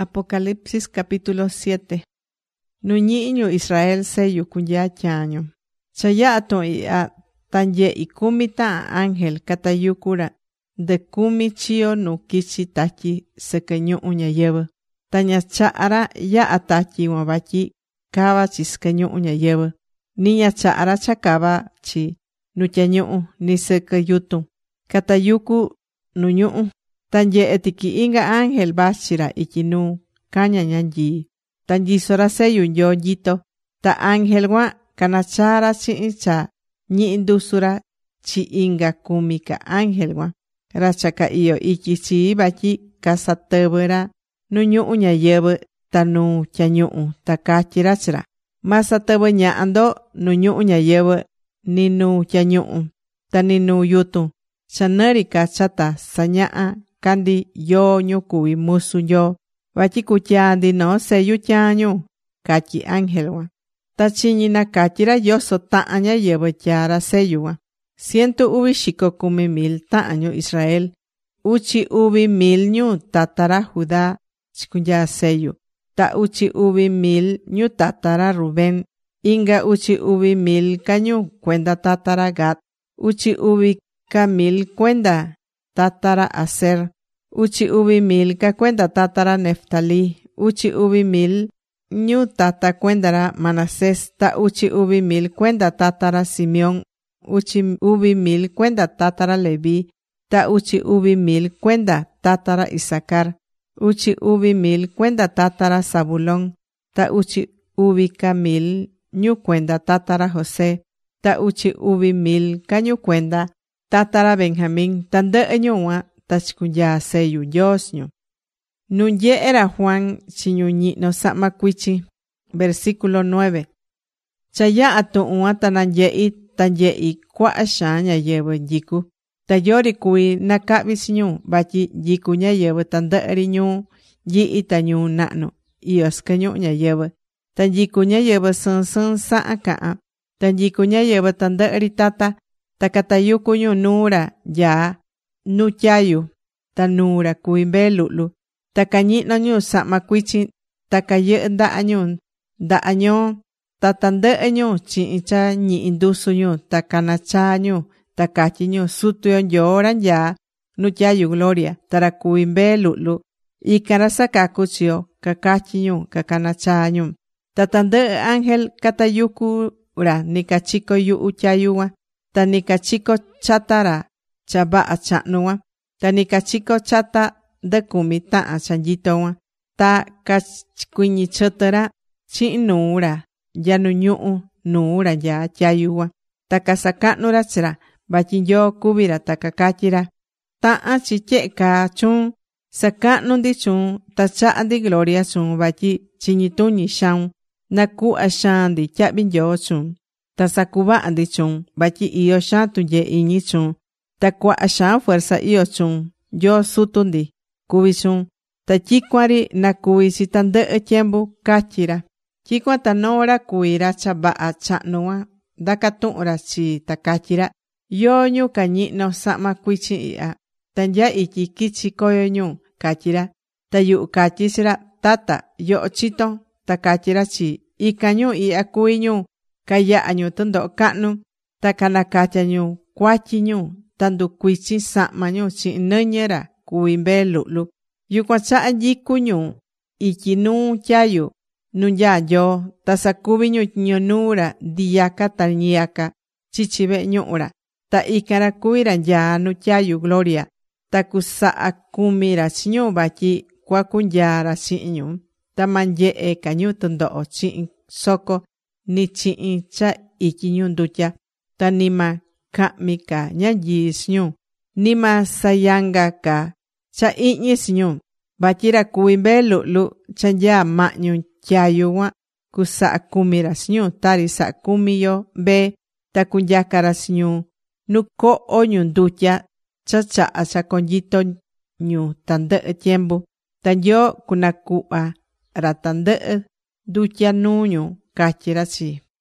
Apocalipsis capítulo 7. Nuñi'ñu Israel sello kunya tyañu. Chayato i'ya tanye ikumi ta'a ángel katayukura de kumi chio nu kichi tatyi sɨkɨ ñu'u ñayɨvɨ. Ta ña cha'ara ya'a tatyi yuan vatyi kava chi sɨkɨ ñu'u ñayɨvɨ. Ni ña cha'ara cha kava chi nu tyañu'u ni sɨkɨ yutun. Katayuku nu ñu'u. Ta nye'e tiki inga ángel vachira ityi nuu kaña ñanyii. Ta nyisora sellu Nyoo nyito. Ta ángel kuan kanachara chi'in cha ñi'i ndusura chi inga kumi ka ángel kuan. Ra cha ka iyo ityi chii vatyi kasatɨvɨ ra nu ñu'u ñayɨvɨ ta nu tyañu'u. Ta katyira chi ra: ma satɨvɨ ñaha ndo nu ñu'u ñayɨvɨ, ni nu tyañu'u, ta ni nu yutun. Cha nɨri ca chata sañaha kandi yoo ñu cuví musu Nyoo, vatyi cutyaa ndi noo sellu tyañu, catyi ángel kuan. Ta chiñi nakatyira yoso tahan ñáyɨvɨ tyaa ra sellu kuan. 190,000 tahan ñu Israel. 12,000 ñu tata ra Judá chikunyaa sellu. Ta 12,000 ñu tata ra Rubén. Inga 12,000 ca ñu cuenda tata ra Gad. 12,000 cuenda tata ra Aser. 12,000 ca cuenda tata ra Neftalí. 12,000 ñu tata cuenda ra Manasés. Ta 12,000 cuenda tata ra Simeón. 12,000 cuenda tata ra Leví. Ta 12,000 cuenda tata ra Isacar. 12,000 cuenda tata ra Zabulón. Ta 12,000 ñu cuenda tata ra José. Ta 12,000 ca ñu cuenda tata ra Benjamín. Tandɨ'ɨ ñu kuan ta chikunyaa sellu Nyos ñu. Nu nye'e ra Juan chi ñu ñi'no sa'ma cuichin. Versículo 9. Cha ya'a tu'un kuan ta nanye'i ta nye'i cuaha xaan ñáyɨvɨ nyicu. Ta yori cuví nacahvi chi ñu vatyi nyicu ñáyɨvɨ tandɨ'ɨ ri ñuu yi'i ta ñuu nahnu iyó sɨkɨ ñu'u ñayɨvɨ. Ta nyicu ñáyɨvɨ sɨɨn sɨɨn sahan cahán. Ta nyicu ñáyɨvɨ tandɨ'ɨ ri tata. Ta catayucu ñu nuu ra nyaá nu tyayu. Ta nuu ra cuví mbee lu'lu. Ta cañi'no ñu sa'ma cuichin. Ta cayɨhɨ ndaha ñoo. Ta tandɨ'ɨ ñu chi'in cha ñihi ndusu ñu. Ta canachaa ñu. Ta catyí ñu: Sutu yo Nyoo ra nyaá nu tyayu gloria. Ta ra cuví mbee lu'lu, ican ra sacacu chi yo, cacatyi ñu, cacanachaa ñu. Ta tandɨ'ɨ ángel catayucu ra nicachico yuhu tyayu kuan. Ta nicachico chata ra cha vaha chahnu kuan. Ta nicachico chata ndɨcumi tahan cha nyito kuan. Ta cacuiñi chɨtɨ ra chi'in nuu ra nya nu ñu'u nuu ra nyaá tyayu kuan. Ta casacahnu ra chi ra vatyi Nyoo cuví ra. Ta cacatyi ra: tahan chi tyehe caa chuun. Sacahnu ndi chuun ta chaha ndi gloria chuun vatyi chiñi tuñi xaun. Nacuhva xaan ndi tyahvi nyoo chuun. Ta sacuvaha ndi chuun vatyi iyó xaan tunyee iñi chuun. Ta cuaha xaan fuerza iyó chuun. Nyoo sutu ndi cuví chuun. Ta tyicuan ri nacuvi chi tandɨ'ɨ tyembu, catyi ra. Tyicuan ta noo ra cuví ra cha vaha chahnu kuan ndaca tuhun ra chi ta catyi ra: ¿Yoo ñu cañi'no sa'ma cuichin ihya? Ta nya ityi quichi coyo ñu, catyi ra. Ta yuhu catyi chi ra: Tata, yoho chiton. Ta catyi ra chii: ican ñu ihya cuví ñu cayaha ñu tɨndoho cahnu. Ta canacatya ñu cuatyi ñu. Ta nducuichin sahma ñu chi'in nɨñɨ ra cuví mbee lu'lu. Yucuan chaha nyicu ñu ityi nuu tyayu nu nyaa Nyoo. Ta sacuví ñu tyiño nuu ra ndiyaca ta ñiyaca chichi vehe ñuhu ra. Ta ican ra cuví ra nyaá nu tyayu gloria. Ta cusaha cumi ra chi ñu vatyi cuacunyaa ra chihin ñu. Ta ma nyehe ca ñu tɨndoho chihin soco, ni chihin cha ityi ñu ndutya. Ta ni ma cahmi ca ñanyii chi ñu, ni ma sayanga ca cha ihñi chi ñu. Vatyi ra cuví mbee lu'lu cha nyaa mahñu tyayu kuan cusaha cumi ra chi ñu tari saha cumi yo mbee. Ta cunyaca ra chi ñu nu coho ñu ndutya cha chaha cha conyito ñu tandɨ'ɨ tiembu. Ta Nyoo cunacuhva ra tandɨ'ɨ ndutya nuu ñu, catyi ra chi.